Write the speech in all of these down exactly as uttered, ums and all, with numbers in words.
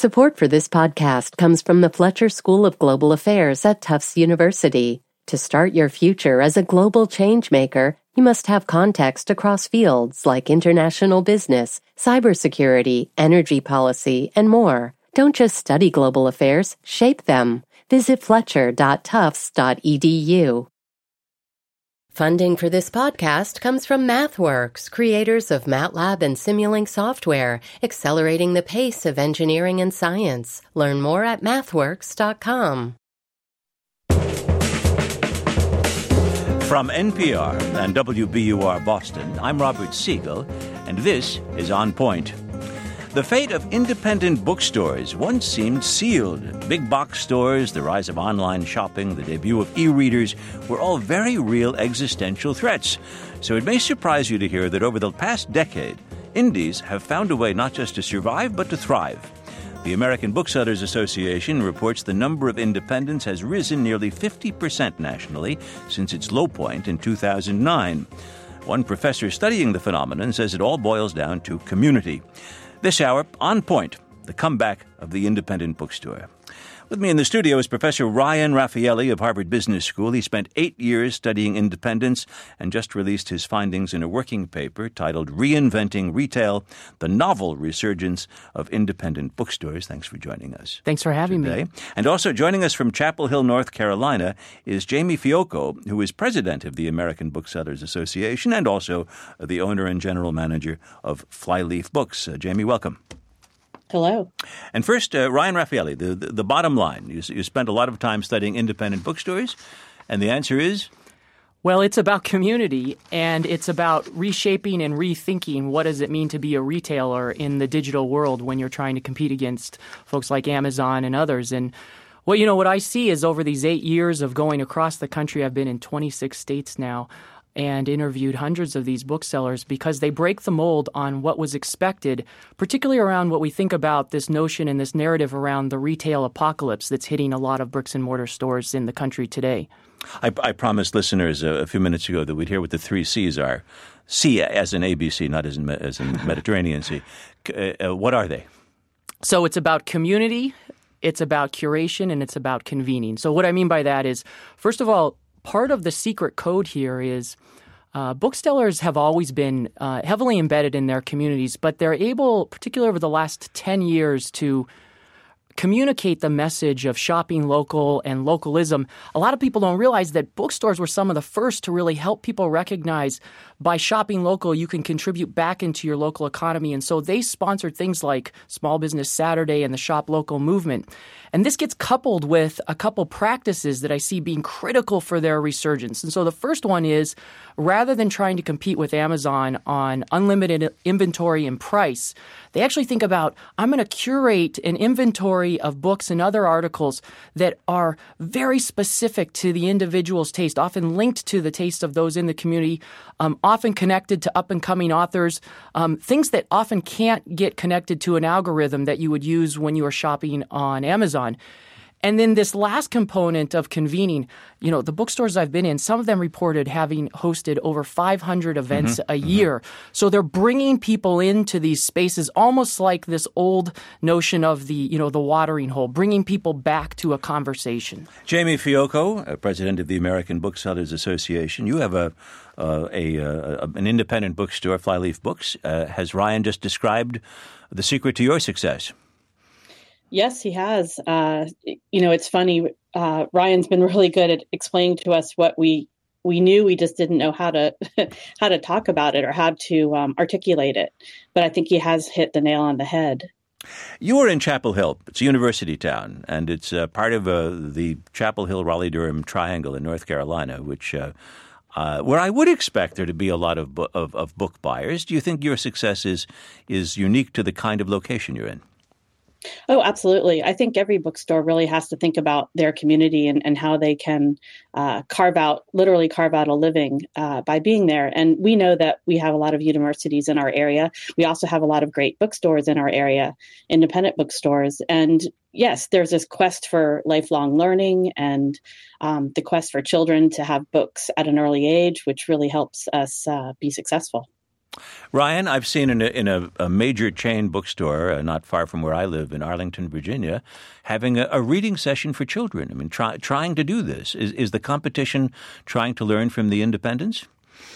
Support for this podcast comes from the Fletcher School of Global Affairs at Tufts University. To start your future as a global changemaker, you must have context across fields like international business, cybersecurity, energy policy, and more. Don't just study global affairs, shape them. Visit fletcher dot tufts dot e d u. Funding for this podcast comes from MathWorks, creators of MATLAB and Simulink software, accelerating the pace of engineering and science. Learn more at mathworks dot com. From N P R and W B U R Boston, I'm Robert Siegel, and this is On Point. The fate of independent bookstores once seemed sealed. Big box stores, the rise of online shopping, the debut of e-readers were all very real existential threats. So it may surprise you to hear that over the past decade, indies have found a way not just to survive, but to thrive. The American Booksellers Association reports the number of independents has risen nearly fifty percent nationally since its low point in two thousand nine. One professor studying the phenomenon says it all boils down to community. This hour, On Point, the comeback of the independent bookstore. With me in the studio is Professor Ryan Raffaelli of Harvard Business School. He spent eight years studying independence and just released his findings in a working paper titled Reinventing Retail, the Novel Resurgence of Independent Bookstores. Thanks for joining us. Thanks for having today. me. And also joining us from Chapel Hill, North Carolina, is Jamie Fiocco, who is president of the American Booksellers Association and also the owner and general manager of Flyleaf Books. Uh, Jamie, welcome. Hello. And first, uh, Ryan Raffaelli, the, the, the bottom line. You, you spent a lot of time studying independent bookstores, and the answer is? Well, it's about community, and it's about reshaping and rethinking what does it mean to be a retailer in the digital world when you're trying to compete against folks like Amazon and others. And well, you know, what I see is over these eight years of going across the country, I've been in twenty-six states now, and interviewed hundreds of these booksellers because they break the mold on what was expected, particularly around what we think about this notion and this narrative around the retail apocalypse that's hitting a lot of bricks and mortar stores in the country today. I, I promised listeners a, a few minutes ago that we'd hear what the three C's are. C as in A B C, not as in, as in Mediterranean Sea. Uh, uh, what are they? So it's about community, it's about curation, and it's about convening. So what I mean by that is, first of all, part of the secret code here is uh, booksellers have always been uh, heavily embedded in their communities, but they're able, particularly over the last ten years, to communicate the message of shopping local and localism. A lot of people don't realize that bookstores were some of the first to really help people recognize by shopping local, you can contribute back into your local economy. And so they sponsored things like Small Business Saturday and the Shop Local movement. And this gets coupled with a couple practices that I see being critical for their resurgence. And so the first one is, rather than trying to compete with Amazon on unlimited inventory and price, they actually think about, I'm going to curate an inventory of books and other articles that are very specific to the individual's taste, often linked to the taste of those in the community, um, often connected to up-and-coming authors, um, things that often can't get connected to an algorithm that you would use when you are shopping on Amazon. And then this last component of convening, you know, the bookstores I've been in, some of them reported having hosted over five hundred events mm-hmm, a year. Mm-hmm. So they're bringing people into these spaces almost like this old notion of the, you know, the watering hole, bringing people back to a conversation. Jamie Fiocco, uh, president of the American Booksellers Association. You have a, uh, a, uh, an independent bookstore, Flyleaf Books. Uh, has Ryan just described the secret to your success? Yes, he has. Uh, you know, it's funny. Uh, Ryan's been really good at explaining to us what we we knew. We just didn't know how to how to talk about it or how to um, articulate it. But I think he has hit the nail on the head. You were in Chapel Hill. It's a university town, and it's uh, part of uh, the Chapel Hill Raleigh-Durham Triangle in North Carolina, which uh, uh, where I would expect there to be a lot of, bu- of of book buyers. Do you think your success is is unique to the kind of location you're in? Oh, absolutely. I think every bookstore really has to think about their community and, and how they can uh, carve out, literally carve out a living uh, by being there. And we know that we have a lot of universities in our area. We also have a lot of great bookstores in our area, independent bookstores. And yes, there's this quest for lifelong learning and um, the quest for children to have books at an early age, which really helps us uh, be successful. Ryan, I've seen in a, in a, a major chain bookstore uh, not far from where I live in Arlington, Virginia, having a, a reading session for children. I mean, try, trying to do this. Is, is the competition trying to learn from the independents?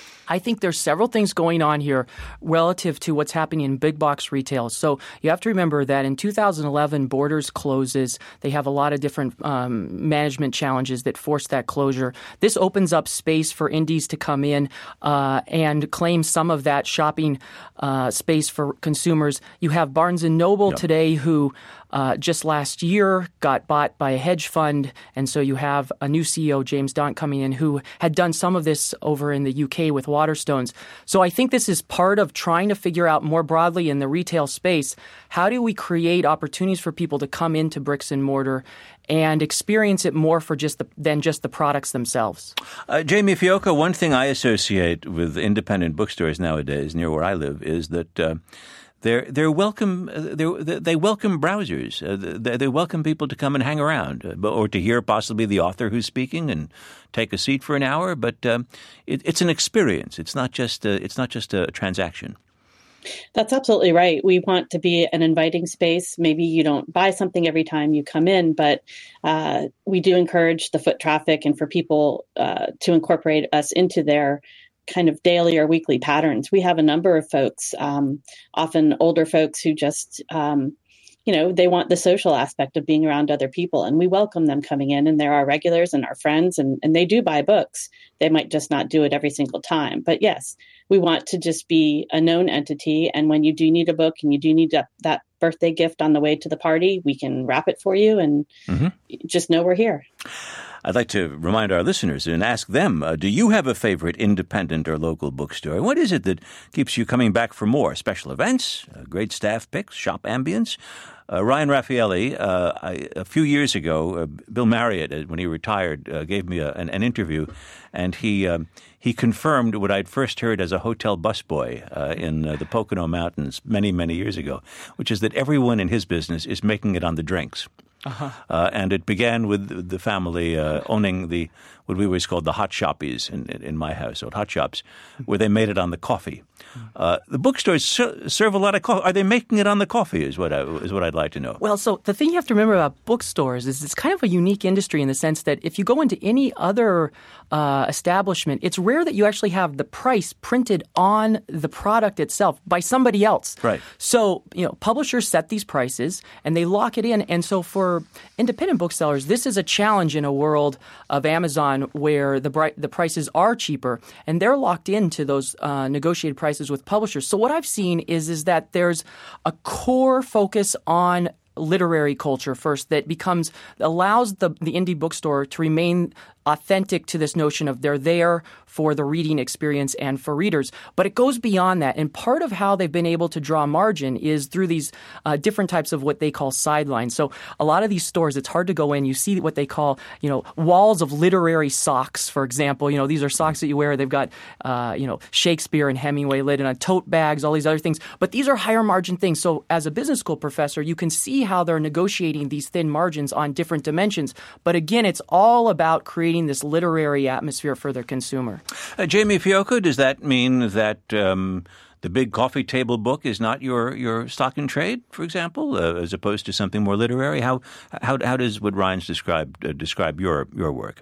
I think there's several things going on here relative to what's happening in big box retail. So you have to remember that in two thousand eleven, Borders closes. They have a lot of different um, management challenges that force that closure. This opens up space for indies to come in uh, and claim some of that shopping uh, space for consumers. You have Barnes and Noble yep. today who Uh, just last year got bought by a hedge fund, and so you have a new C E O, James Daunt, coming in who had done some of this over in the U K with Waterstones. So I think this is part of trying to figure out more broadly in the retail space, how do we create opportunities for people to come into bricks and mortar and experience it more for just the, than just the products themselves. Uh, Jamie Fiocco, one thing I associate with independent bookstores nowadays near where I live is that uh, They're they're welcome. They're, they welcome browsers. Uh, they, they welcome people to come and hang around, uh, or to hear possibly the author who's speaking and take a seat for an hour. But um, it, it's an experience. It's not just a, it's not just a transaction. That's absolutely right. We want to be an inviting space. Maybe you don't buy something every time you come in, but uh, we do encourage the foot traffic and for people uh, to incorporate us into their kind of daily or weekly patterns. We have a number of folks, um, often older folks who just, um, you know, they want the social aspect of being around other people, and we welcome them coming in, and they're our regulars and our friends, and, and they do buy books. They might just not do it every single time. But yes, we want to just be a known entity. And when you do need a book and you do need that, that birthday gift on the way to the party, we can wrap it for you, and mm-hmm. just know we're here. I'd like to remind our listeners and ask them, uh, do you have a favorite independent or local bookstore? What is it that keeps you coming back for more? Special events, uh, great staff picks, shop ambience? Uh, Ryan Raffaelli, uh, I, a few years ago, uh, Bill Marriott, uh, when he retired, uh, gave me a, an, an interview, and he um, he confirmed what I'd first heard as a hotel busboy uh, in uh, the Pocono Mountains many, many years ago, which is that everyone in his business is making it on the drinks. Uh-huh. Uh, and it began with the family uh, owning the what we always called the hot shoppies in, in my household, hot shops, where they made it on the coffee. Uh, the bookstores ser- serve a lot of coffee. Are they making it on the coffee is what, I, is what I'd like to know. Well, so the thing you have to remember about bookstores is it's kind of a unique industry in the sense that if you go into any other uh, establishment, it's rare that you actually have the price printed on the product itself by somebody else. Right. So, you know, publishers set these prices and they lock it in. And so for independent booksellers, this is a challenge in a world of Amazon where the bri- the prices are cheaper and they're locked into those uh, negotiated prices with publishers. So what I've seen is is that there's a core focus on literary culture first that becomes allows the the indie bookstore to remain authentic to this notion of they're there for the reading experience and for readers. But it goes beyond that. And part of how they've been able to draw margin is through these uh, different types of what they call sidelines. So a lot of these stores, it's hard to go in. You see what they call, you know, walls of literary socks, for example. You know, these are socks that you wear. They've got, uh, you know, Shakespeare and Hemingway lit on tote bags, all these other things. But these are higher margin things. So as a business school professor, you can see how they're negotiating these thin margins on different dimensions. But again, it's all about creating this literary atmosphere for their consumer. Uh, Jamie Fiocco, does that mean that um, the big coffee table book is not your, your stock in trade, for example, uh, as opposed to something more literary? How how, how does what Ryan's described uh, describe your your work?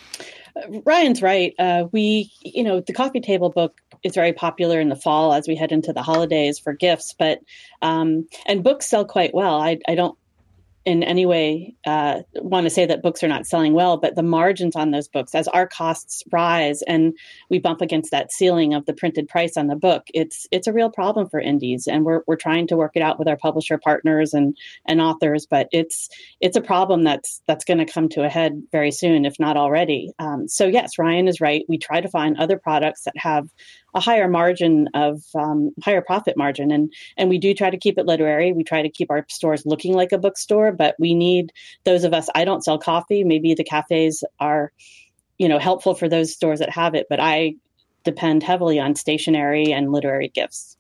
Uh, Ryan's right. Uh, we, you know, the coffee table book is very popular in the fall as we head into the holidays for gifts, but um, and books sell quite well. I, I don't in any way uh, want to say that books are not selling well, but the margins on those books, as our costs rise and we bump against that ceiling of the printed price on the book, it's it's a real problem for indies. And we're we're trying to work it out with our publisher partners and and authors, but it's it's a problem that's that's going to come to a head very soon, if not already. Um, so yes, Ryan is right. We try to find other products that have a higher margin of um, higher profit margin. And, and we do try to keep it literary. We try to keep our stores looking like a bookstore, but we need those of us, I don't sell coffee. Maybe the cafes are, you know, helpful for those stores that have it, but I depend heavily on stationery and literary gifts.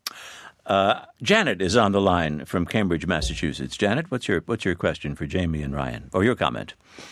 Uh, Janet is on the line from Cambridge, Massachusetts. Janet, what's your, what's your question for Jamie and Ryan, or your comment?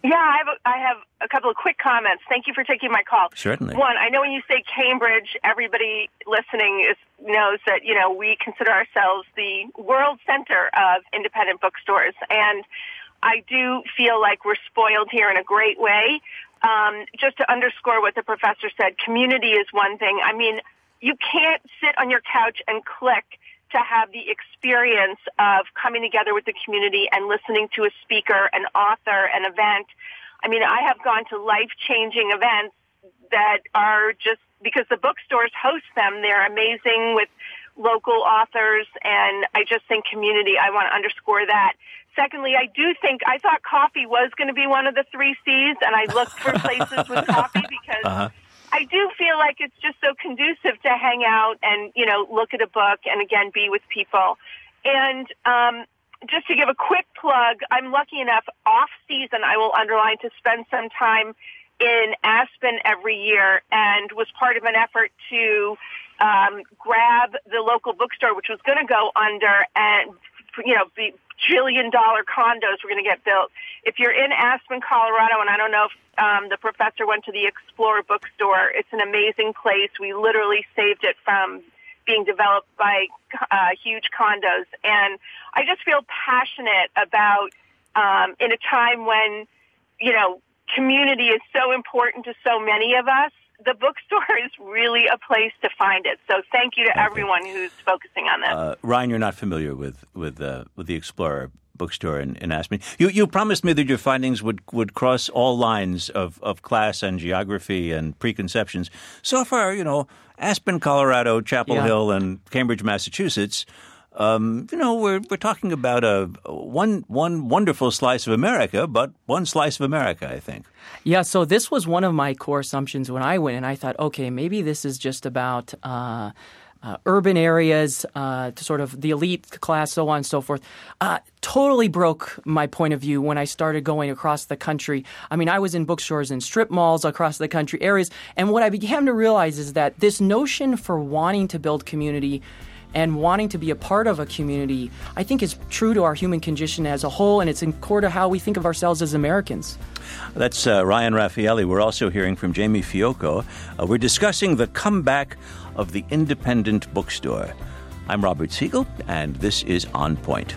Yeah, I have, a, I have a couple of quick comments. Thank you for taking my call. Certainly. One, I know when you say Cambridge, everybody listening is, knows that, you know, we consider ourselves the world center of independent bookstores. And I do feel like we're spoiled here in a great way. Um, just to underscore what the professor said, community is one thing. I mean, you can't sit on your couch and click to have the experience of coming together with the community and listening to a speaker, an author, an event. I mean, I have gone to life-changing events that are just because the bookstores host them. They're amazing with local authors, and I just think community, I want to underscore that. Secondly, I do think, I thought coffee was going to be one of the three C's, and I looked for places with coffee because uh-huh. I do feel like it's just so conducive to hang out and, you know, look at a book and, again, be with people. And um, just to give a quick plug, I'm lucky enough off-season, I will underline, to spend some time in Aspen every year and was part of an effort to um, grab the local bookstore, which was going to go under and, you know, be trillion-dollar condos were going to get built. If you're in Aspen, Colorado, and I don't know if um, the professor went to the Explorer bookstore, it's an amazing place. We literally saved it from being developed by uh, huge condos. And I just feel passionate about, um, in a time when, you know, community is so important to so many of us, the bookstore is really a place to find it. So thank you to okay. everyone who's focusing on this. Uh, Ryan, you're not familiar with with uh, with the Explorer bookstore in, in Aspen. You you promised me that your findings would, would cross all lines of, of class and geography and preconceptions. So far, you know, Aspen, Colorado, Chapel yeah. Hill, and Cambridge, Massachusetts. Um, you know, we're we're talking about a one one wonderful slice of America, but one slice of America, I think. Yeah, so this was one of my core assumptions when I went, and I thought, okay, maybe this is just about uh, uh, urban areas, uh, to sort of the elite class, so on and so forth. Uh, totally broke my point of view when I started going across the country. I mean, I was in bookstores in strip malls across the country areas, and what I began to realize is that this notion for wanting to build community and wanting to be a part of a community, I think is true to our human condition as a whole, and it's in core to how we think of ourselves as Americans. That's uh, Ryan Raffaelli. We're also hearing from Jamie Fiocco. Uh, we're discussing the comeback of the independent bookstore. I'm Robert Siegel, and this is On Point.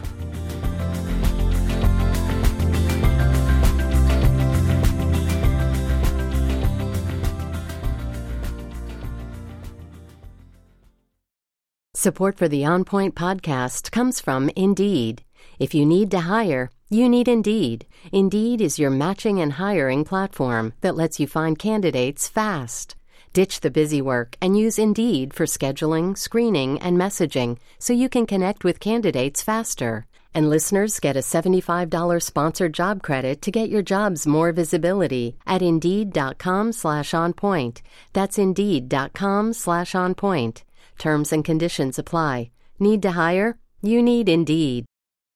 Support for the On Point podcast comes from Indeed. If you need to hire, you need Indeed. Indeed is your matching and hiring platform that lets you find candidates fast. Ditch the busy work and use Indeed for scheduling, screening, and messaging so you can connect with candidates faster. And listeners get a seventy-five dollars sponsored job credit to get your jobs more visibility at Indeed.com slash OnPoint. That's Indeed.com slash OnPoint. Terms and conditions apply. Need to hire? You need Indeed.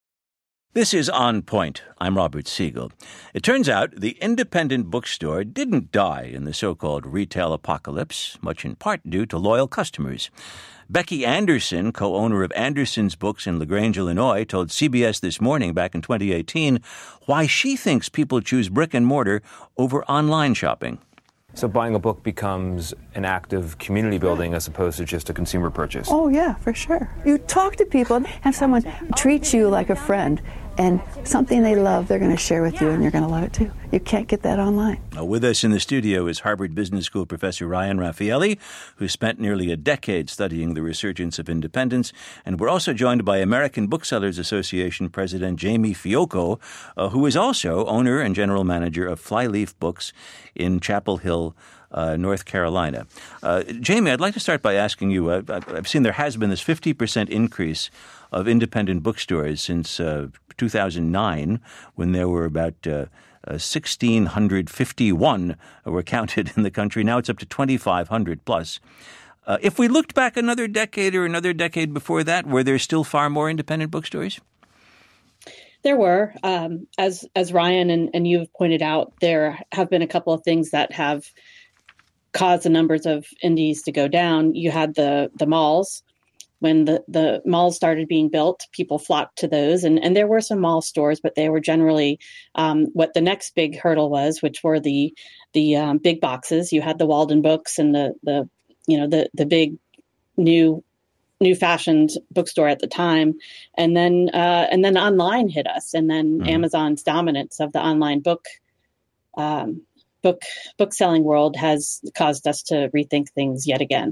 This is On Point. I'm Robert Siegel. It turns out the independent bookstore didn't die in the so-called retail apocalypse, much in part due to loyal customers. Becky Anderson, co-owner of Anderson's Books in LaGrange, Illinois, told C B S This Morning back in twenty eighteen why she thinks people choose brick and mortar over online shopping. So buying a book becomes an act of community building as opposed to just a consumer purchase. Oh, yeah, for sure. You talk to people, have someone treat you like a friend, and something they love, they're going to share with you, and you're going to love it too. You can't get that online. Now, with us in the studio is Harvard Business School professor Ryan Raffaelli, who spent nearly a decade studying the resurgence of independence. And we're also joined by American Booksellers Association President Jamie Fiocco, uh, who is also owner and general manager of Flyleaf Books in Chapel Hill, Uh, North Carolina. Uh, Jamie, I'd like to start by asking you, uh, I've seen there has been this fifty percent increase of independent bookstores since uh, two thousand nine, when there were about uh, uh, one thousand six hundred fifty-one were counted in the country. Now it's up to twenty-five hundred plus. Uh, if we looked back another decade or another decade before that, were there still far more independent bookstores? There were. Um, as as Ryan and, and you've pointed out, there have been a couple of things that have caused the numbers of indies to go down. You had the the malls, when the, the malls started being built, people flocked to those. And, and there were some mall stores, but they were generally um, what the next big hurdle was, which were the the um, big boxes. You had the Walden Books and the the you know the the big new new fashioned bookstore at the time. And then uh, and then online hit us, and then mm-hmm. Amazon's dominance of the online book um, book book selling world has caused us to rethink things yet again.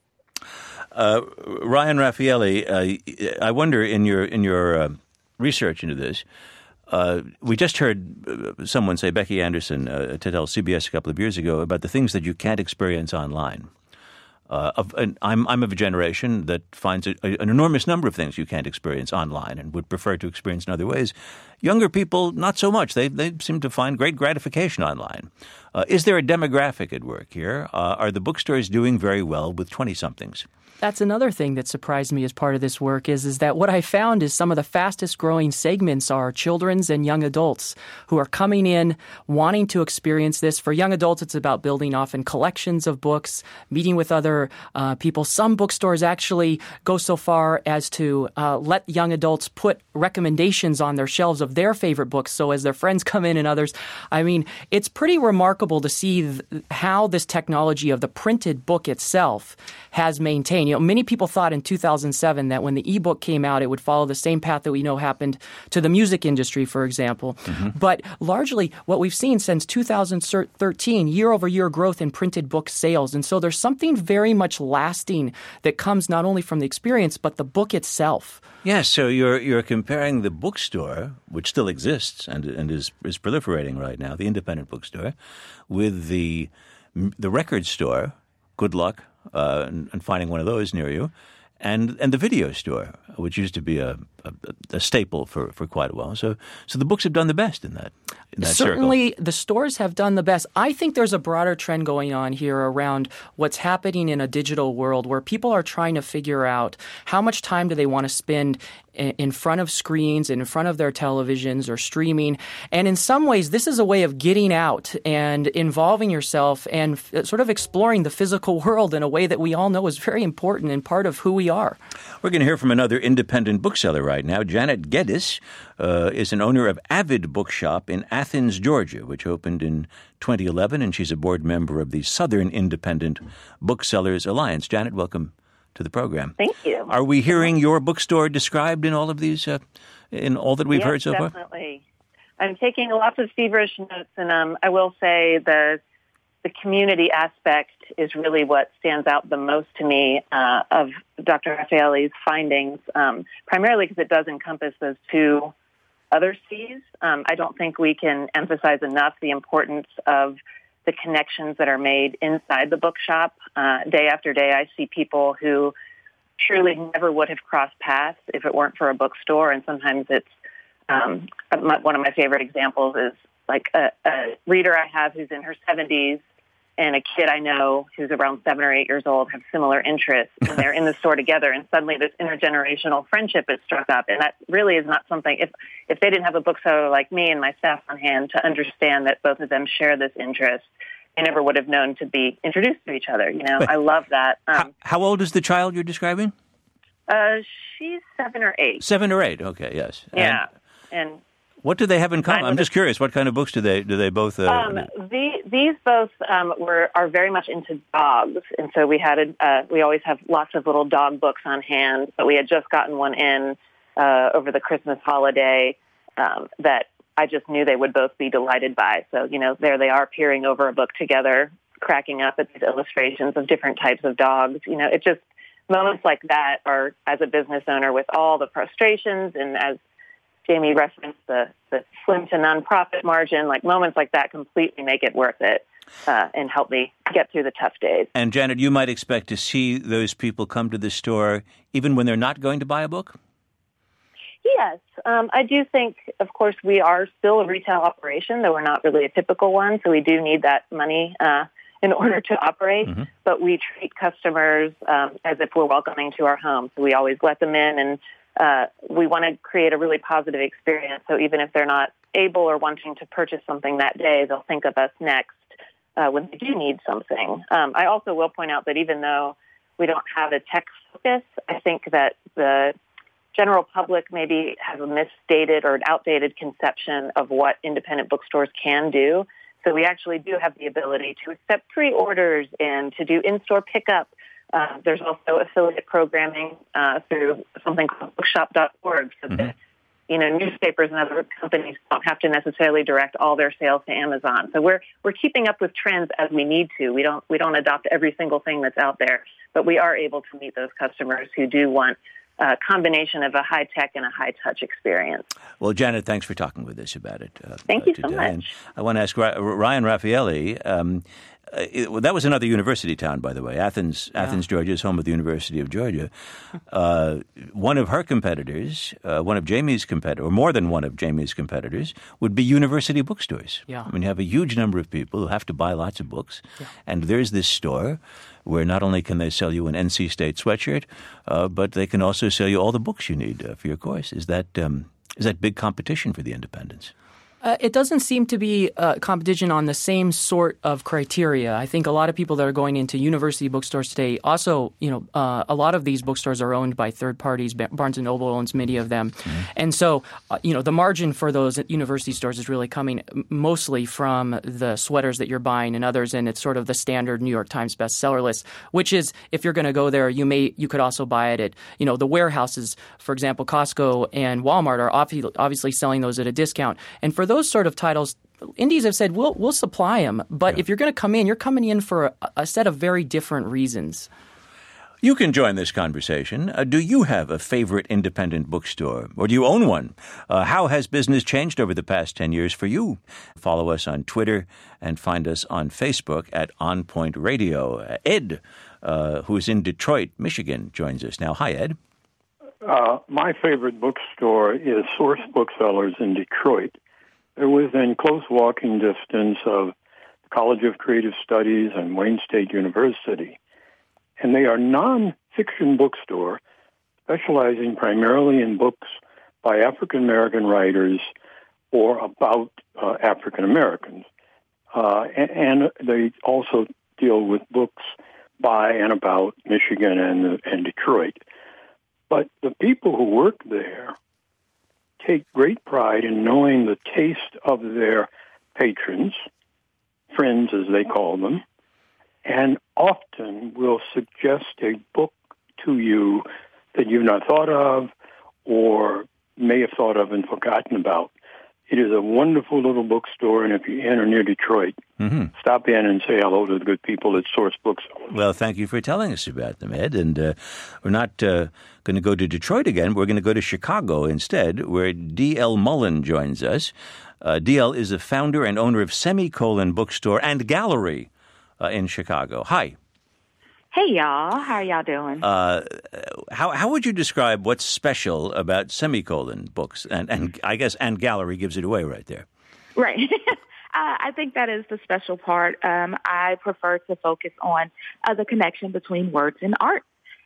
Uh, Ryan Raffaele, uh, I wonder in your in your uh, research into this, uh, we just heard someone say, Becky Anderson, uh, to tell C B S a couple of years ago about the things that you can't experience online. Uh, of, and I'm I'm of a generation that finds a, a, an enormous number of things you can't experience online and would prefer to experience in other ways. Younger people, not so much. They they seem to find great gratification online. Uh, is there a demographic at work here? Uh, are the bookstores doing very well with twenty-somethings? That's another thing that surprised me as part of this work is, is that what I found is some of the fastest growing segments are children's and young adults who are coming in wanting to experience this. For young adults, it's about building often collections of books, meeting with other uh, people. Some bookstores actually go so far as to uh, let young adults put recommendations on their shelves of their favorite books. So as their friends come in and others, I mean, it's pretty remarkable to see th- how this technology of the printed book itself has maintained. You know, many people thought in two thousand seven that when the ebook came out, it would follow the same path that we know happened to the music industry, for example. Mm-hmm. But largely what we've seen since two thousand thirteen, year-over-year growth in printed book sales. And so there's something very much lasting that comes not only from the experience, but the book itself. Yes, so you're you're comparing the bookstore, which still exists and and is is proliferating right now, the independent bookstore, with the the record store. Good luck uh, and, and finding one of those near you, and and the video store, which used to be a, a, a staple for, for quite a while. So so the books have done the best in that. In that Certainly, circle. The stores have done the best. I think there's a broader trend going on here around what's happening in a digital world where people are trying to figure out how much time do they want to spend in front of screens, in front of their televisions or streaming. And in some ways, this is a way of getting out and involving yourself and f- sort of exploring the physical world in a way that we all know is very important and part of who we are. We're going to hear from another independent bookseller right now. Janet Geddes uh, is an owner of Avid Bookshop in Athens, Georgia, which opened in twenty eleven, and she's a board member of the Southern Independent Booksellers Alliance. Janet, welcome to the program. Thank you. Are we hearing your bookstore described in all of these, uh, in all that we've yes, heard so definitely. far? Definitely. I'm taking lots of feverish notes, and um, I will say the the community aspect is really what stands out the most to me uh, of Doctor Raffaele's findings, um, primarily because it does encompass those two other C's. Um, I don't think we can emphasize enough the importance of the connections that are made inside the bookshop. Uh, day after day, I see people who truly never would have crossed paths if it weren't for a bookstore. And sometimes it's um, one of my favorite examples is like a, a reader I have who's in her seventies and a kid I know who's around seven or eight years old have similar interests, and they're in the store together, and suddenly this intergenerational friendship is struck up. And that really is not something, if if they didn't have a bookseller like me and my staff on hand to understand that both of them share this interest, they never would have known to be introduced to each other. You know, Wait, I love that. Um, how, how old is the child you're describing? Uh, she's seven or eight. Seven or eight, okay, yes. Yeah, and... and what do they have in common? I'm just curious. What kind of books do they do they both? Uh, um, the, these both um, were are very much into dogs, and so we had a, uh, we always have lots of little dog books on hand. But we had just gotten one in uh, over the Christmas holiday um, that I just knew they would both be delighted by. So you know, there they are peering over a book together, cracking up at these illustrations of different types of dogs. You know, it just moments like that are, as a business owner, with all the frustrations and as Jamie referenced the, the slim to nonprofit margin, like moments like that completely make it worth it uh, and help me get through the tough days. And Janet, you might expect to see those people come to the store even when they're not going to buy a book? Yes. Um, I do think, of course, we are still a retail operation, though we're not really a typical one, so we do need that money uh, in order to operate. Mm-hmm. But we treat customers um, as if we're welcoming to our home. So we always let them in, and Uh, we want to create a really positive experience. So even if they're not able or wanting to purchase something that day, they'll think of us next uh, when they do need something. Um, I also will point out that even though we don't have a text focus. I think that the general public maybe has a misstated or an outdated conception of what independent bookstores can do. So we actually do have the ability to accept pre-orders and to do in-store pickup. Uh, there's also affiliate programming uh, through something called bookshop dot org, so mm-hmm. that you know newspapers and other companies don't have to necessarily direct all their sales to Amazon. So we're we're keeping up with trends as we need to. We don't we don't adopt every single thing that's out there, but we are able to meet those customers who do want a combination of a high-tech and a high-touch experience. Well, Janet, thanks for talking with us about it. Uh, Thank uh, you today. so much. And I want to ask Ryan Raffaelli. Um, uh, it, well, that was another university town, by the way. Athens, yeah. Athens, Georgia is home of the University of Georgia. Uh, one of her competitors, uh, one of Jamie's competitors, or more than one of Jamie's competitors, would be university bookstores. Yeah. I mean, you have a huge number of people who have to buy lots of books, yeah. and there's this store where not only can they sell you an N C State sweatshirt, uh, but they can also sell you all the books you need uh, for your course. Is that um, is that big competition for the independents? Uh, it doesn't seem to be uh, competition on the same sort of criteria. I think a lot of people that are going into university bookstores today also, you know, uh, a lot of these bookstores are owned by third parties. Barnes and Noble owns many of them. Mm-hmm. And so, uh, you know, the margin for those university stores is really coming mostly from the sweaters that you're buying and others. And it's sort of the standard New York Times bestseller list, which is if you're going to go there, you may you could also buy it at, you know, the warehouses. For example, Costco and Walmart are obviously selling those at a discount. And for those sort of titles, indies have said, we'll we'll supply them. But yeah. if you're going to come in, you're coming in for a, a set of very different reasons. You can join this conversation. Uh, do you have a favorite independent bookstore, or do you own one? Uh, how has business changed over the past ten years for you? Follow us on Twitter and find us on Facebook at On Point Radio. Uh, Ed, uh, who's in Detroit, Michigan, joins us now. Hi, Ed. Uh, my favorite bookstore is Source Booksellers in Detroit. They're within close walking distance of the College of Creative Studies and Wayne State University. And they are non-fiction bookstore, specializing primarily in books by African-American writers or about uh, African-Americans. Uh, and, and they also deal with books by and about Michigan and, and Detroit. But the people who work there take great pride in knowing the taste of their patrons, friends as they call them, and often will suggest a book to you that you've not thought of or may have thought of and forgotten about. It is a wonderful little bookstore, and if you're in or near Detroit, mm-hmm. stop in and say hello to the good people at Source Booksellers. Well, thank you for telling us about them, Ed. And uh, we're not uh, going to go to Detroit again. We're going to go to Chicago instead, where D L Mullen joins us. Uh, D L is the founder and owner of Semicolon Bookstore and Gallery uh, in Chicago. Hi. Hey, y'all. How are y'all doing? Uh, how how would you describe what's special about Semicolon books? And, and I guess and Gallery gives it away right there. Right. uh, I think that is the special part. Um, I prefer to focus on uh, the connection between words and art.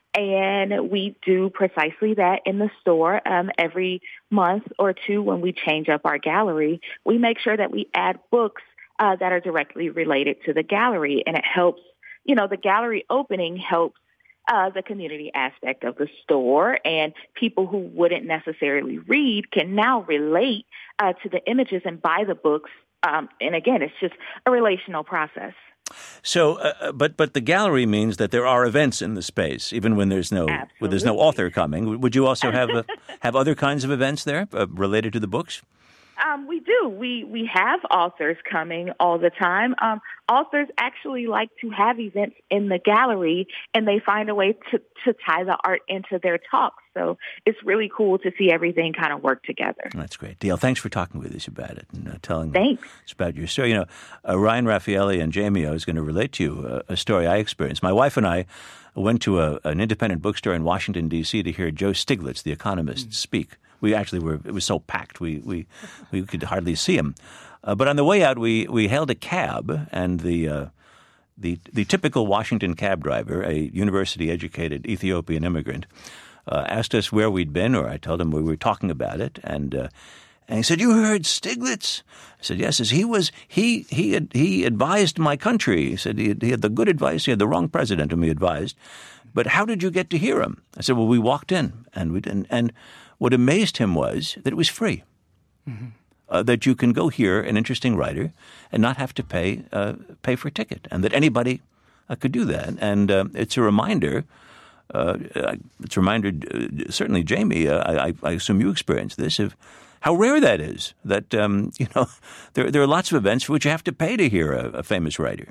And we do precisely that in the store. Um, every month or two when we change up our gallery, we make sure that we add books uh, that are directly related to the gallery. And it helps, you know, the gallery opening helps uh, the community aspect of the store, and people who wouldn't necessarily read can now relate uh, to the images and buy the books. Um, and again, it's just a relational process. So, uh, but but the gallery means that there are events in the space, even when there's no Absolutely. when there's no author coming. Would you also have uh, have other kinds of events there uh, related to the books? Um, we do. We we have authors coming all the time. Um, authors actually like to have events in the gallery, and they find a way to, to tie the art into their talks. So it's really cool to see everything kind of work together. That's great. Dale, thanks for talking with us about it and uh, telling thanks. us about your story. You know, uh, Ryan Raffaelli and Jamie O is going to relate to you uh, a story I experienced. My wife and I went to a, an independent bookstore in Washington, D C to hear Joe Stiglitz, the economist, mm. speak. We actually were, it was so packed, we we, we could hardly see him. Uh, but on the way out, we, we hailed a cab, and the, uh, the the typical Washington cab driver, a university-educated Ethiopian immigrant, uh, asked us where we'd been, or I told him we were talking about it, and uh, and he said, "You heard Stiglitz?" I said, "Yes." He says, he was he he had, he advised my country. He said he had, he had the good advice, he had the wrong president whom he advised. but how did you get to hear him? I said, well, we walked in, and we and, and what amazed him was that it was free, mm-hmm. uh, that you can go hear an interesting writer and not have to pay uh, pay for a ticket, and that anybody uh, could do that. And uh, it's a reminder. Uh, it's a reminder, uh, certainly, Jamie. Uh, I, I assume you experienced this of how rare that is. That um, you know, there there are lots of events for which you have to pay to hear a, a famous writer.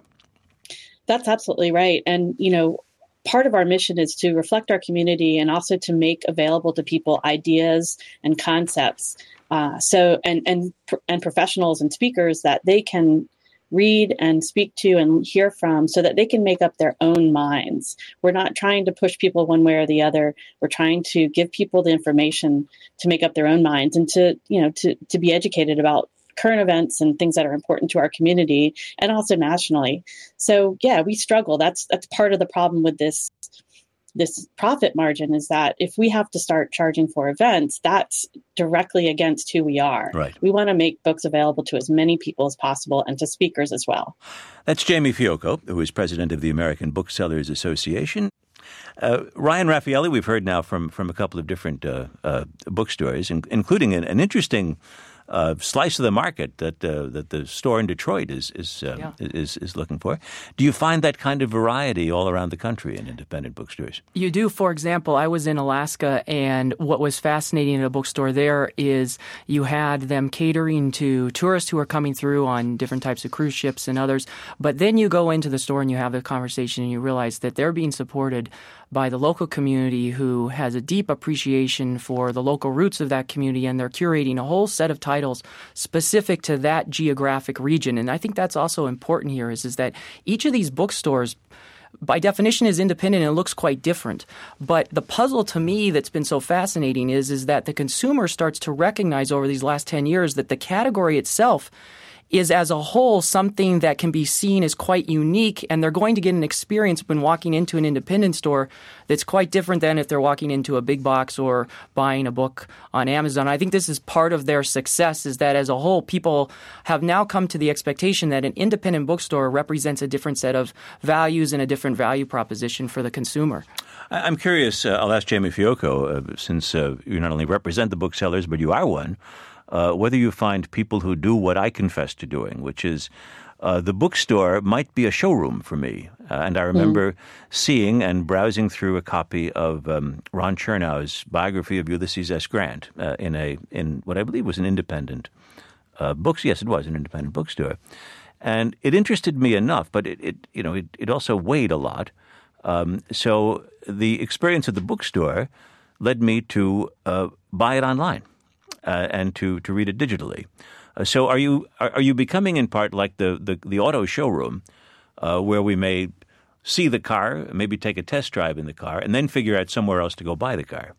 That's absolutely right, and you know. Part of our mission is to reflect our community and also to make available to people ideas and concepts. Uh, so and and and professionals and speakers that they can read and speak to and hear from, so that they can make up their own minds. We're not trying to push people one way or the other. We're trying to give people the information to make up their own minds and to you know to to be educated about current events and things that are important to our community and also nationally. So yeah, we struggle. That's that's part of the problem with this this profit margin, is that if we have to start charging for events, that's directly against who we are. Right. We want to make books available to as many people as possible and to speakers as well. That's Jamie Fiocco, who is president of the American Booksellers Association. Uh, Ryan Raffaelli, we've heard now from from a couple of different uh, uh, bookstores, in, including an, an interesting Uh, slice of the market that uh, that the store in Detroit is is, uh, yeah. is is looking for. Do you find that kind of variety all around the country in independent bookstores? You do. For example, I was in Alaska, and what was fascinating in a bookstore there is you had them catering to tourists who are coming through on different types of cruise ships and others. But then you go into the store and you have the conversation and you realize that they're being supported by the local community who has a deep appreciation for the local roots of that community, and they're curating a whole set of titles specific to that geographic region. And I think that's also important here is, is that each of these bookstores by definition is independent and it looks quite different. But the puzzle to me that's been so fascinating is, is that the consumer starts to recognize over these last ten years that the category itself is as a whole something that can be seen as quite unique, and they're going to get an experience when walking into an independent store that's quite different than if they're walking into a big box or buying a book on Amazon. I think this is part of their success, is that as a whole, people have now come to the expectation that an independent bookstore represents a different set of values and a different value proposition for the consumer. I'm curious, uh, I'll ask Jamie Fiocco, uh, since uh, you not only represent the booksellers, but you are one, Uh, whether you find people who do what I confess to doing, which is uh, the bookstore might be a showroom for me. Uh, and I remember mm. seeing and browsing through a copy of um, Ron Chernow's biography of Ulysses S. Grant uh, in a in what I believe was an independent uh, books. Yes, it was an independent bookstore, and it interested me enough. But it, it you know it, it also weighed a lot. Um, so the experience of the bookstore led me to uh, buy it online. Uh, and to, to read it digitally. Uh, so are you are, are you becoming in part like the, the, the auto showroom uh, where we may see the car, maybe take a test drive in the car, and then figure out somewhere else to go buy the car?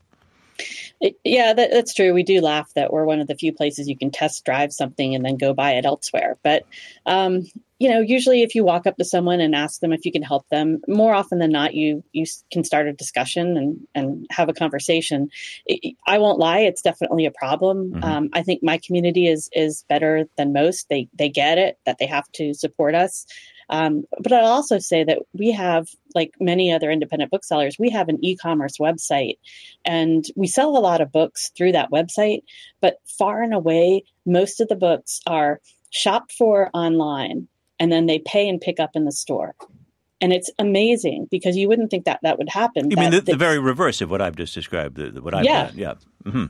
It, yeah, that, that's true. We do laugh that we're one of the few places you can test drive something and then go buy it elsewhere. But, um, you know, usually if you walk up to someone and ask them if you can help them, more often than not, you you can start a discussion and, and have a conversation. It, I won't lie, it's definitely a problem. Mm-hmm. Um, I think my community is is better than most. They they get it, that they have to support us. Um, but I'll also say that we have, like many other independent booksellers, we have an e-commerce website, and we sell a lot of books through that website. But far and away, most of the books are shopped for online, and then they pay and pick up in the store. And it's amazing because you wouldn't think that that would happen. You mean the, the very reverse of what I've just described, the, what I've yeah. done. Yeah. Mm-hmm.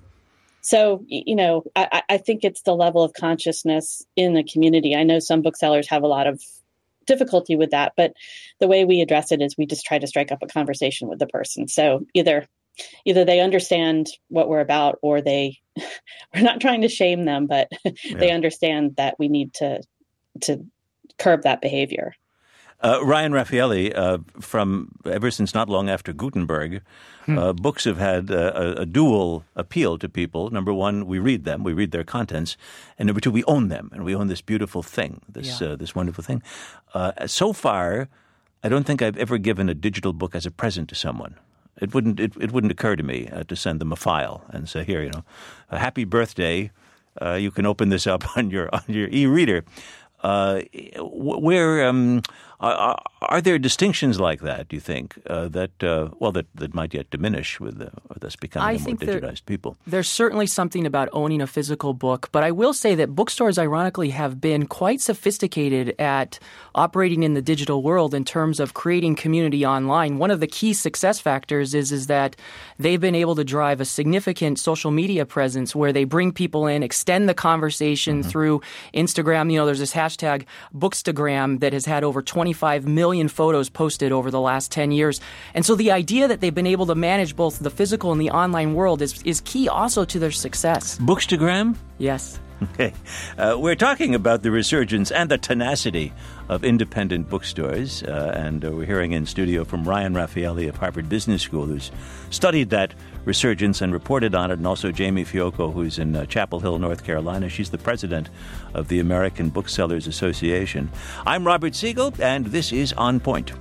So, you know, I, I think it's the level of consciousness in the community. I know some booksellers have a lot of difficulty with that, but the way we address it is we just try to strike up a conversation with the person. So either either they understand what we're about, or they we're not trying to shame them, but yeah. they understand that we need to to curb that behavior. Uh, Ryan Raffaelli, uh, from ever since not long after Gutenberg, hmm. uh, books have had uh, a, a dual appeal to people. Number one, we read them, we read their contents, and number two, we own them, and we own this beautiful thing, this yeah. uh, this wonderful thing. Uh, so far, I don't think I've ever given a digital book as a present to someone. It wouldn't it, it wouldn't occur to me uh, to send them a file and say, here, you know, a happy birthday. Uh, you can open this up on your on your e-reader. Uh, where um, Are, are there distinctions like that, do you think, uh, that, uh, well, that, that might yet diminish with uh, us becoming I a more think digitized there, people? There's certainly something about owning a physical book, but I will say that bookstores, ironically, have been quite sophisticated at operating in the digital world in terms of creating community online. One of the key success factors is, is that they've been able to drive a significant social media presence where they bring people in, extend the conversation mm-hmm. through Instagram. You know, there's this hashtag Bookstagram that has had over twenty-five million photos posted over the last ten years. And so the idea that they've been able to manage both the physical and the online world is, is key also to their success. Bookstagram? Yes. Okay. Uh, we're talking about the resurgence and the tenacity of independent bookstores. Uh, and uh, we're hearing in studio from Ryan Raffaelli of Harvard Business School, who's studied that resurgence and reported on it, and also Jamie Fiocco, who's in uh, Chapel Hill, North Carolina. She's the president of the American Booksellers Association. I'm Robert Siegel, and this is On Point.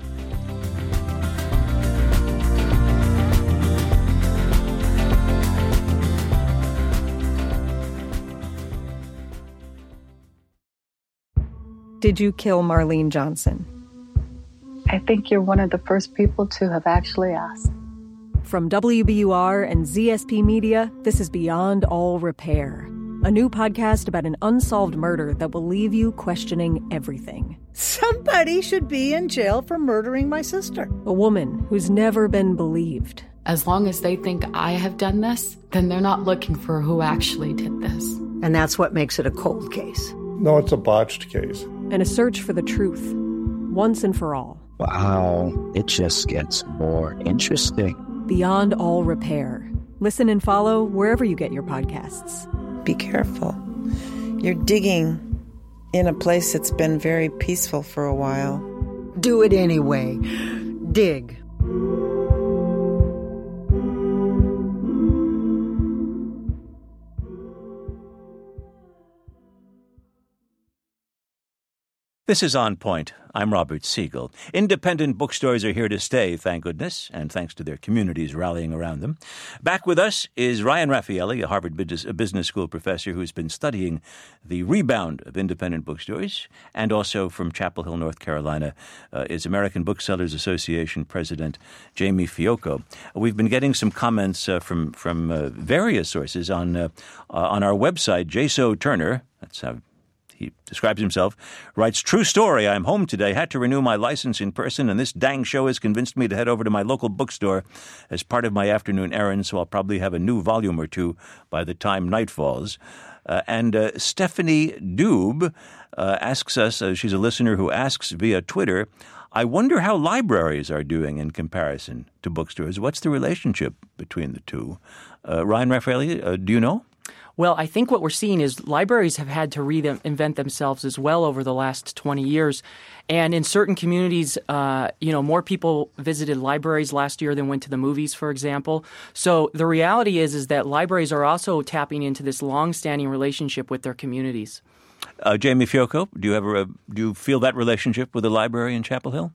Did you kill Marlene Johnson? I think you're one of the first people to have actually asked. From W B U R and Z S P Media, this is Beyond All Repair, a new podcast about an unsolved murder that will leave you questioning everything. Somebody should be in jail for murdering my sister. A woman who's never been believed. As long as they think I have done this, then they're not looking for who actually did this. And that's what makes it a cold case. No, it's a botched case. And a search for the truth, once and for all. Wow, it just gets more interesting. Beyond All Repair. Listen and follow wherever you get your podcasts. Be careful. You're digging in a place that's been very peaceful for a while. Do it anyway. Dig. This is On Point. I'm Robert Siegel. Independent bookstores are here to stay, thank goodness, and thanks to their communities rallying around them. Back with us is Ryan Raffaelli, a Harvard Business School professor who's been studying the rebound of independent bookstores, and also from Chapel Hill, North Carolina, uh, is American Booksellers Association President Jamie Fiocco. We've been getting some comments uh, from from uh, various sources on uh, uh, on our website. J S O Turner, that's how he describes himself, writes, "True story. I'm home today, had to renew my license in person, and this dang show has convinced me to head over to my local bookstore as part of my afternoon errand, so I'll probably have a new volume or two by the time night falls." Uh, and uh, Stephanie Doob uh, asks us, uh, she's a listener who asks via Twitter, "I wonder how libraries are doing in comparison to bookstores. What's the relationship between the two?" Uh, Ryan Raffaelli, uh, do you know? Well, I think what we're seeing is libraries have had to reinvent themselves as well over the last twenty years. And in certain communities, uh, you know, more people visited libraries last year than went to the movies, for example. So the reality is, is that libraries are also tapping into this long-standing relationship with their communities. Uh, Jamie Fiocco, do you ever uh, do you feel that relationship with the library in Chapel Hill?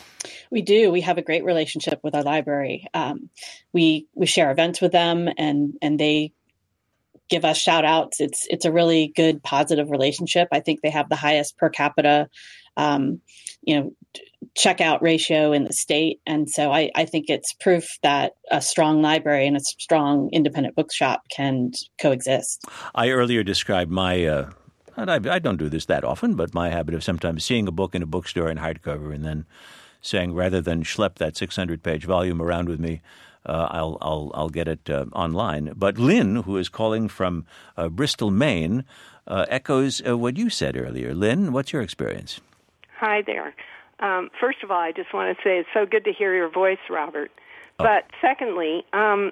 We do. We have a great relationship with our library. Um, we we share events with them, and and they give us shout outs. It's it's a really good, positive relationship. I think they have the highest per capita, um, you know, checkout ratio in the state. And so I, I think it's proof that a strong library and a strong independent bookshop can coexist. I earlier described my, uh, and I, I don't do this that often, but my habit of sometimes seeing a book in a bookstore in hardcover and then saying, rather than schlep that six hundred page volume around with me, Uh, I'll I'll I'll get it uh, online. But Lynn, who is calling from uh, Bristol, Maine, uh, echoes uh, what you said earlier. Lynn, what's your experience? Hi there. Um, first of all, I just want to say it's so good to hear your voice, Robert. Oh. But secondly, um,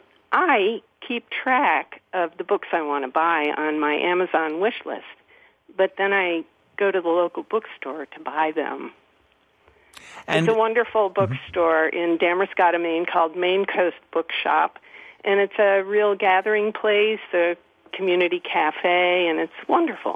I keep track of the books I want to buy on my Amazon wish list, but then I go to the local bookstore to buy them. And it's a wonderful bookstore mm-hmm. in Damascotta, Maine, called Maine Coast Bookshop, and it's a real gathering place, a community cafe, and it's wonderful.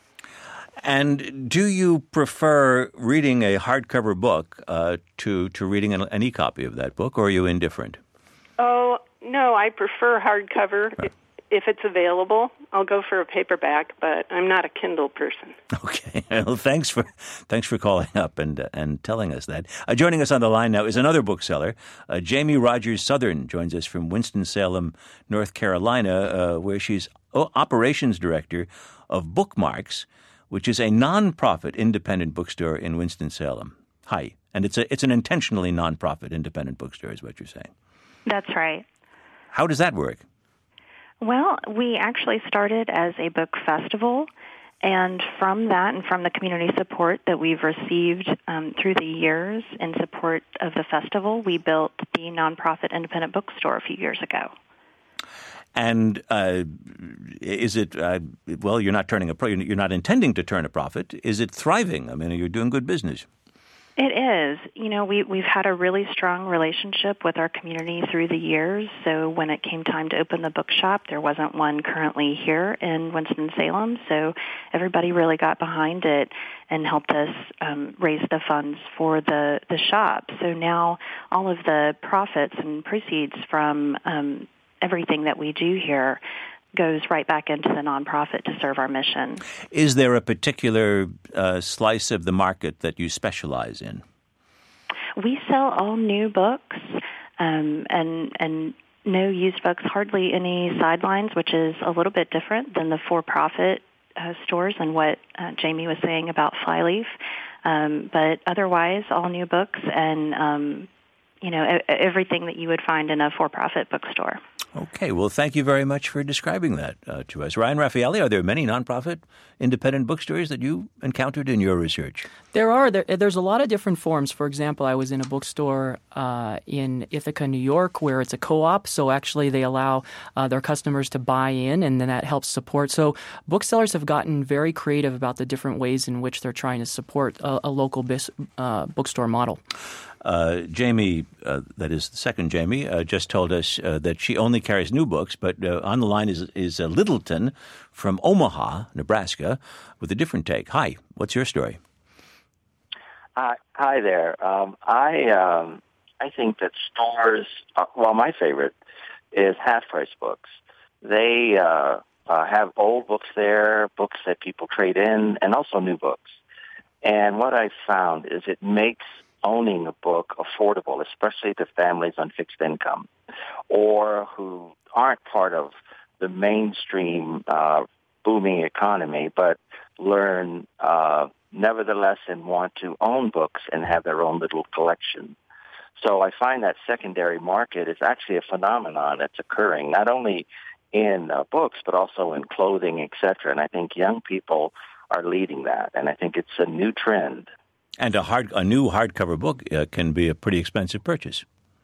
And do you prefer reading a hardcover book uh, to, to reading an, an e-copy of that book, or are you indifferent? Oh, no, I prefer hardcover. Right. if it's available, I'll go for a paperback, but I'm not a Kindle person. Okay. Well, thanks for thanks for calling up and uh, and telling us that. Uh, joining us on the line now is another bookseller. Uh, Jamie Rogers Southern joins us from Winston-Salem, North Carolina, uh, where she's operations director of Bookmarks, which is a nonprofit independent bookstore in Winston-Salem. Hi. And it's a it's an intentionally nonprofit independent bookstore is what you're saying. That's right. How does that work? Well, we actually started as a book festival, and from that and from the community support that we've received um, through the years in support of the festival, we built the nonprofit independent bookstore a few years ago. And uh, is it, uh, well, you're not turning a pro- you're not intending to turn a profit. Is it thriving? I mean, you're doing good business. It is. You know, we, we've had a really strong relationship with our community through the years. So when it came time to open the bookshop, there wasn't one currently here in Winston-Salem. So everybody really got behind it and helped us um, raise the funds for the, the shop. So now all of the profits and proceeds from um, everything that we do here goes right back into the nonprofit to serve our mission. Is there a particular uh, slice of the market that you specialize in? We sell all new books um, and and no used books, hardly any sidelines, which is a little bit different than the for-profit uh, stores and what uh, Jamie was saying about Flyleaf. Um, but otherwise, all new books and um, you know everything that you would find in a for-profit bookstore. Okay. Well, thank you very much for describing that uh, to us. Ryan Raffaelli, are there many nonprofit independent bookstores that you encountered in your research? There are. There, there's a lot of different forms. For example, I was in a bookstore uh, in Ithaca, New York, where it's a co-op. So actually they allow uh, their customers to buy in, and then that helps support. So booksellers have gotten very creative about the different ways in which they're trying to support a, a local bis, uh, bookstore model. Uh, Jamie, uh, that is the second Jamie, uh, just told us uh, that she only carries new books, but uh, on the line is is uh, Littleton from Omaha, Nebraska, with a different take. Hi, what's your story? Uh, hi there. Um, I um, I think that stores, uh, well, my favorite is half-price books. They uh, uh, have old books there, books that people trade in, and also new books. And what I've found is it makes owning a book affordable, especially to families on fixed income or who aren't part of the mainstream uh, booming economy, but learn uh, nevertheless and want to own books and have their own little collection. So I find that secondary market is actually a phenomenon that's occurring not only in uh, books but also in clothing, et cetera. And I think young people are leading that, and I think it's a new trend. And a hard, a new hardcover book uh, can be a pretty expensive purchase.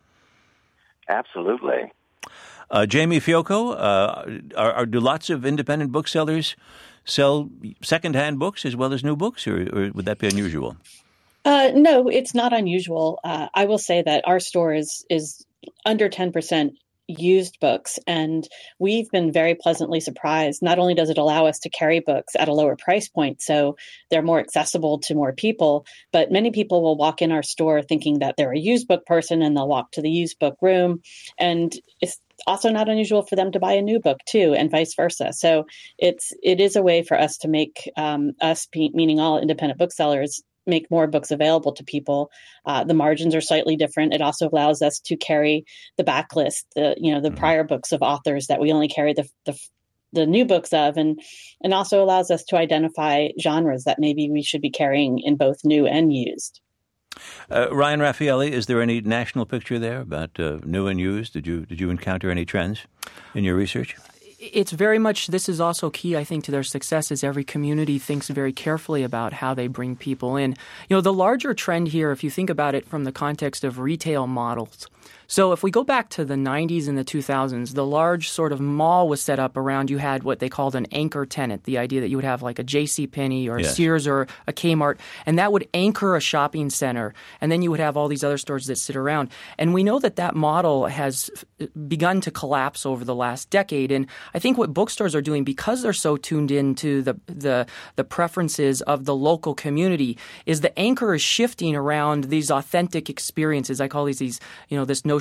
Absolutely. Uh, Jamie Fiocco, uh, are, are, do lots of independent booksellers sell secondhand books as well as new books, or, or would that be unusual? Uh, no, it's not unusual. Uh, I will say that our store is, is under ten percent used books, and we've been very pleasantly surprised. Not only does it allow us to carry books at a lower price point, so they're more accessible to more people, but many people will walk in our store thinking that they're a used book person, and they'll walk to the used book room, and it's also not unusual for them to buy a new book too, and vice versa. So it's it is a way for us to make um, us, meaning all independent booksellers, make more books available to people. Uh, the margins are slightly different. It also allows us to carry the backlist, the you know the mm-hmm. prior books of authors that we only carry the, the the new books of, and and also allows us to identify genres that maybe we should be carrying in both new and used. Uh, Ryan Raffaelli, is there any national picture there about uh, new and used? Did you did you encounter any trends in your research? It's very much, this is also key, I think, to their success, is every community thinks very carefully about how they bring people in. You know, the larger trend here, if you think about it from the context of retail models, so if we go back to the nineties and the two thousands, the large sort of mall was set up around, you had what they called an anchor tenant, the idea that you would have like a JCPenney or a yes. Sears or a Kmart, and that would anchor a shopping center. And then you would have all these other stores that sit around. And we know that that model has begun to collapse over the last decade. And I think what bookstores are doing, because they're so tuned into the the, the preferences of the local community, is the anchor is shifting around these authentic experiences. I call these, these you know, this notion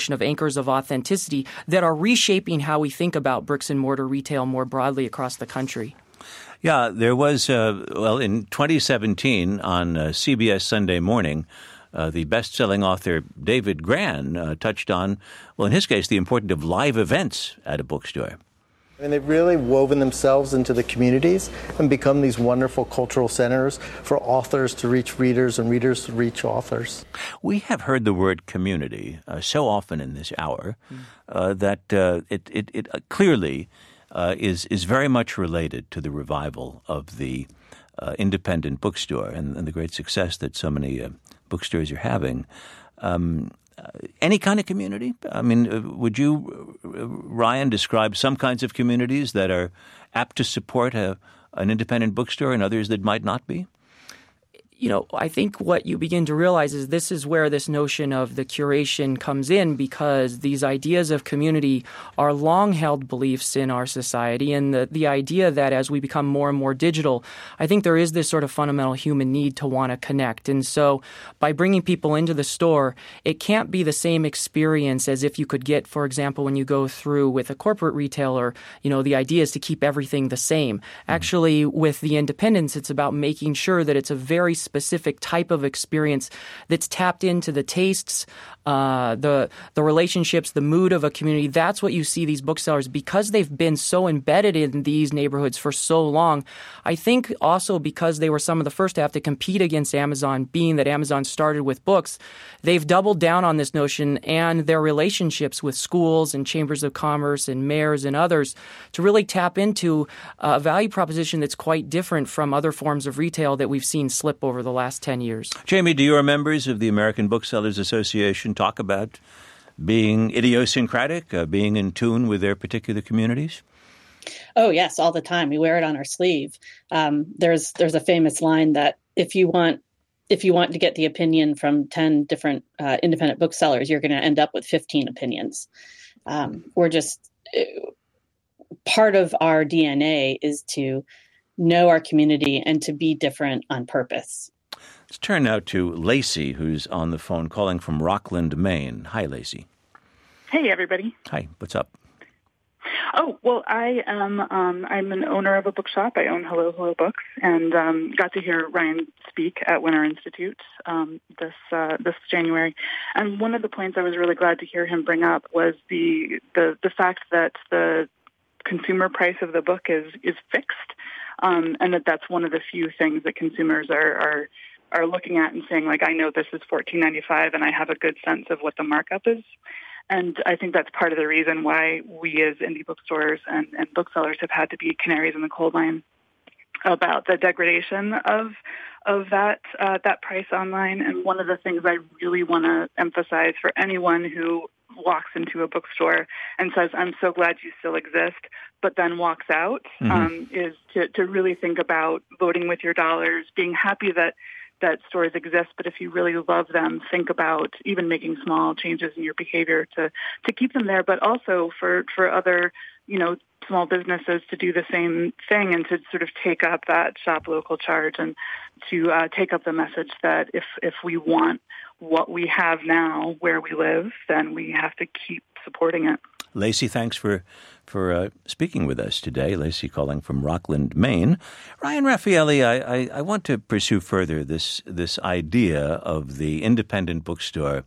notion of anchors of authenticity that are reshaping how we think about bricks and mortar retail more broadly across the country. Yeah, there was, uh, well, in twenty seventeen on uh, C B S Sunday Morning, uh, the best-selling author David Grann uh, touched on, well, in his case, the importance of live events at a bookstore. And they've really woven themselves into the communities and become these wonderful cultural centers for authors to reach readers and readers to reach authors. We have heard the word community uh, so often in this hour uh, that uh, it, it, it uh, clearly uh, is, is very much related to the revival of the uh, independent bookstore and, and the great success that so many uh, bookstores are having. Um, Uh, any kind of community? I mean, uh, would you, uh, Ryan, describe some kinds of communities that are apt to support a, an independent bookstore and others that might not be? You know, I think what you begin to realize is this is where this notion of the curation comes in, because these ideas of community are long-held beliefs in our society. And the, the idea that as we become more and more digital, I think there is this sort of fundamental human need to want to connect. And so by bringing people into the store, it can't be the same experience as if you could get, for example, when you go through with a corporate retailer, you know, the idea is to keep everything the same. Actually, with the independents, it's about making sure that it's a very specific type of experience that's tapped into the tastes, uh, the the relationships, the mood of a community. That's what you see these booksellers, because they've been so embedded in these neighborhoods for so long. I think also because they were some of the first to have to compete against Amazon, being that Amazon started with books, they've doubled down on this notion and their relationships with schools and chambers of commerce and mayors and others to really tap into a value proposition that's quite different from other forms of retail that we've seen slip over the last ten years. Jamie, do your members of the American Booksellers Association talk about being idiosyncratic, uh, being in tune with their particular communities? Oh, yes, all the time. We wear it on our sleeve. Um, there's there's a famous line that if you want if you want to get the opinion from ten different uh, independent booksellers, you're going to end up with fifteen opinions. Um, we're just part of our D N A is to know our community and to be different on purpose. Let's turn now to Lacey, who's on the phone calling from Rockland, Maine. Hi, Lacey. Hey, everybody. Hi, what's up? Oh, well, I am um, I'm an owner of a bookshop. I own Hello Hello Books, and um, got to hear Ryan speak at Winter Institute um, this uh, this January. And one of the points I was really glad to hear him bring up was the the, the fact that the consumer price of the book is is fixed, um, and that that's one of the few things that consumers are are are looking at and saying, like, I know this is fourteen ninety-five, and I have a good sense of what the markup is. And I think that's part of the reason why we as indie bookstores and, and booksellers have had to be canaries in the coal mine about the degradation of of that uh, that price online. And one of the things I really want to emphasize for anyone who walks into a bookstore and says, I'm so glad you still exist, but then walks out, mm-hmm. um, is to, to really think about voting with your dollars, being happy that that stores exist, but if you really love them, think about even making small changes in your behavior to, to keep them there, but also for, for other, you know, small businesses to do the same thing and to sort of take up that shop local charge and to uh, take up the message that if, if we want what we have now where we live, then we have to keep supporting it. Lacey, thanks for for uh, speaking with us today. Lacey calling from Rockland, Maine. Ryan Raffaelli, I, I, I want to pursue further this this idea of the independent bookstore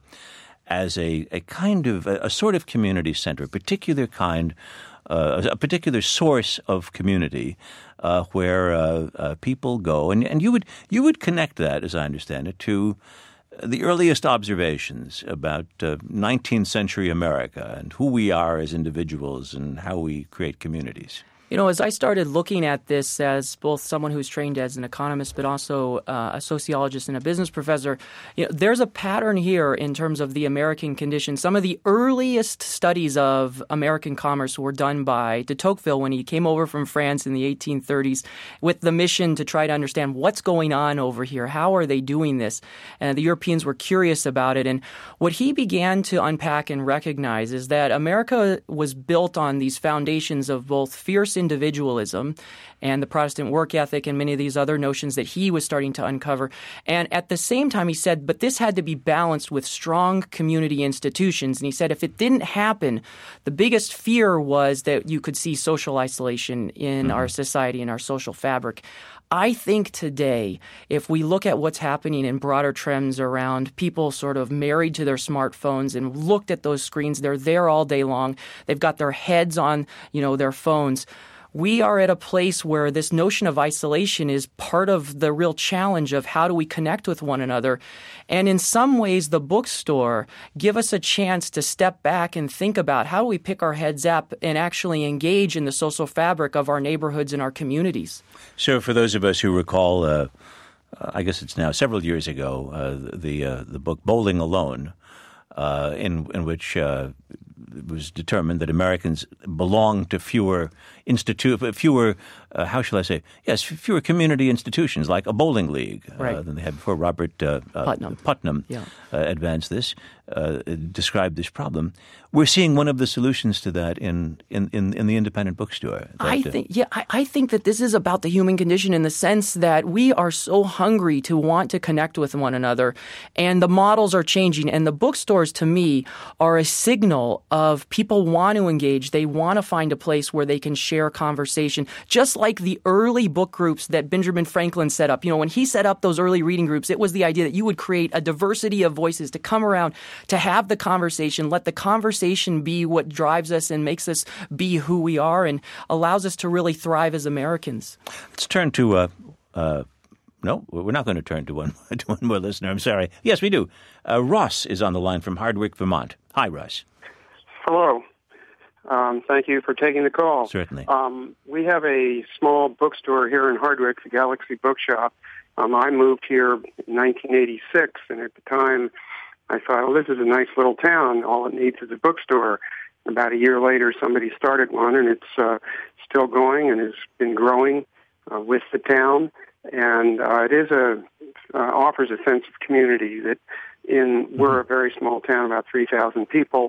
as a, a kind of, a, a sort of community center, a particular kind, uh, a particular source of community uh, where uh, uh, people go. And, and you would you would connect that, as I understand it, to the earliest observations about uh, nineteenth century America and who we are as individuals and how we create communities. You know, as I started looking at this as both someone who's trained as an economist but also uh, a sociologist and a business professor, you know, there's a pattern here in terms of the American condition. Some of the earliest studies of American commerce were done by de Tocqueville when he came over from France in the eighteen thirties with the mission to try to understand what's going on over here. How are they doing this? And the Europeans were curious about it. And what he began to unpack and recognize is that America was built on these foundations of both fierce course, individualism and the Protestant work ethic and many of these other notions that he was starting to uncover. And at the same time, he said, but this had to be balanced with strong community institutions. And he said if it didn't happen, the biggest fear was that you could see social isolation in mm-hmm. our society and our social fabric. I think today, if we look at what's happening in broader trends around people sort of married to their smartphones and looked at those screens, they're there all day long. They've got their heads on, you know, their phones. We are at a place where this notion of isolation is part of the real challenge of how do we connect with one another. And in some ways, the bookstore give us a chance to step back and think about how do we pick our heads up and actually engage in the social fabric of our neighborhoods and our communities. So for those of us who recall, uh, I guess it's now several years ago, uh, the uh, the book Bowling Alone, uh, in, in which uh, it was determined that Americans belong to fewer institute, fewer, uh, how shall I say, yes, fewer community institutions like a bowling league right. uh, than they had before. Robert uh, uh, Putnam, Putnam yeah. uh, advanced this, uh, described this problem. We're seeing one of the solutions to that in in, in, in the independent bookstore. That, I think, yeah, I, I think that this is about the human condition in the sense that we are so hungry to want to connect with one another, and the models are changing. And the bookstores, to me, are a signal of people want to engage. They want to find a place where they can share conversation, just like the early book groups that Benjamin Franklin set up. You know, when he set up those early reading groups, it was the idea that you would create a diversity of voices to come around, to have the conversation, let the conversation be what drives us and makes us be who we are and allows us to really thrive as Americans. Let's turn to uh, uh, no, we're not going to turn to one to one more listener. I'm sorry. Yes, we do. Uh, Ross is on the line from Hardwick, Vermont. Hi, Ross. Hello. Um, thank you for taking the call. Certainly. Um, we have a small bookstore here in Hardwick, the Galaxy Bookshop. Um, I moved here in nineteen eighty-six, and at the time I thought, well, this is a nice little town. All it needs is a bookstore. About a year later, somebody started one, and it's uh, still going and has been growing uh, with the town. And uh, it is a uh, offers a sense of community. That in we're a very small town, about three thousand people,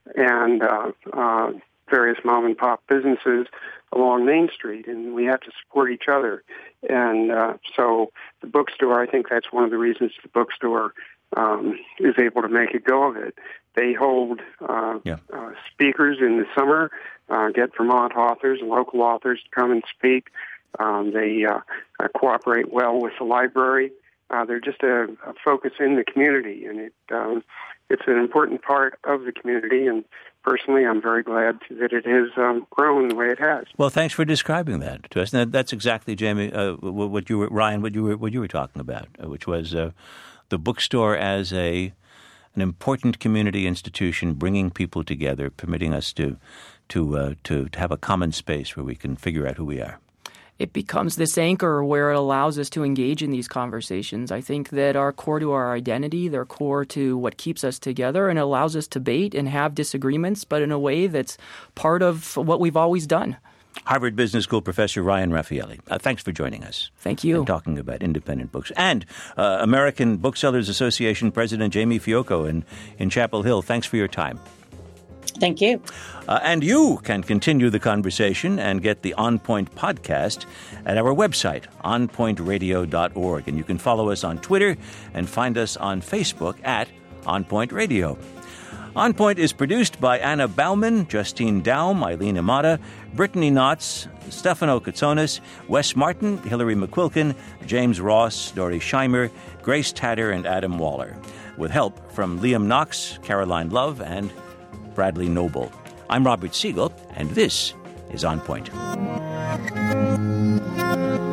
and uh, uh, various mom and pop businesses along Main Street, and we have to support each other. And uh, so the bookstore, I think that's one of the reasons the bookstore um, is able to make a go of it. They hold uh, yeah. uh, speakers in the summer, uh, get Vermont authors and local authors to come and speak. Um, they uh, uh, cooperate well with the library. Uh, they're just a, a focus in the community, and it um, it's an important part of the community. And personally, I'm very glad that it has um, grown the way it has. Well, thanks for describing that to us. And that's exactly, Jamie, uh, what you were, Ryan, what you were, what you were talking about, uh, which was uh, the bookstore as a an important community institution, bringing people together, permitting us to to uh, to, to have a common space where we can figure out who we are. It becomes this anchor where it allows us to engage in these conversations. I think that are core to our identity. They're core to what keeps us together and allows us to debate and have disagreements, but in a way that's part of what we've always done. Harvard Business School professor Ryan Raffaelli, uh, thanks for joining us. Thank you. And talking about independent books. And uh, American Booksellers Association President Jamie Fiocco in, in Chapel Hill, thanks for your time. Thank you. Uh, and you can continue the conversation and get the On Point podcast at our website, on point radio dot org. And you can follow us on Twitter and find us on Facebook at On Point Radio. On Point is produced by Anna Bauman, Justine Daum, Eileen Imada, Brittany Knotts, Stefano Katsonis, Wes Martin, Hillary McQuilkin, James Ross, Dory Scheimer, Grace Tatter, and Adam Waller, with help from Liam Knox, Caroline Love, and Bradley Noble. I'm Robert Siegel, and this is On Point.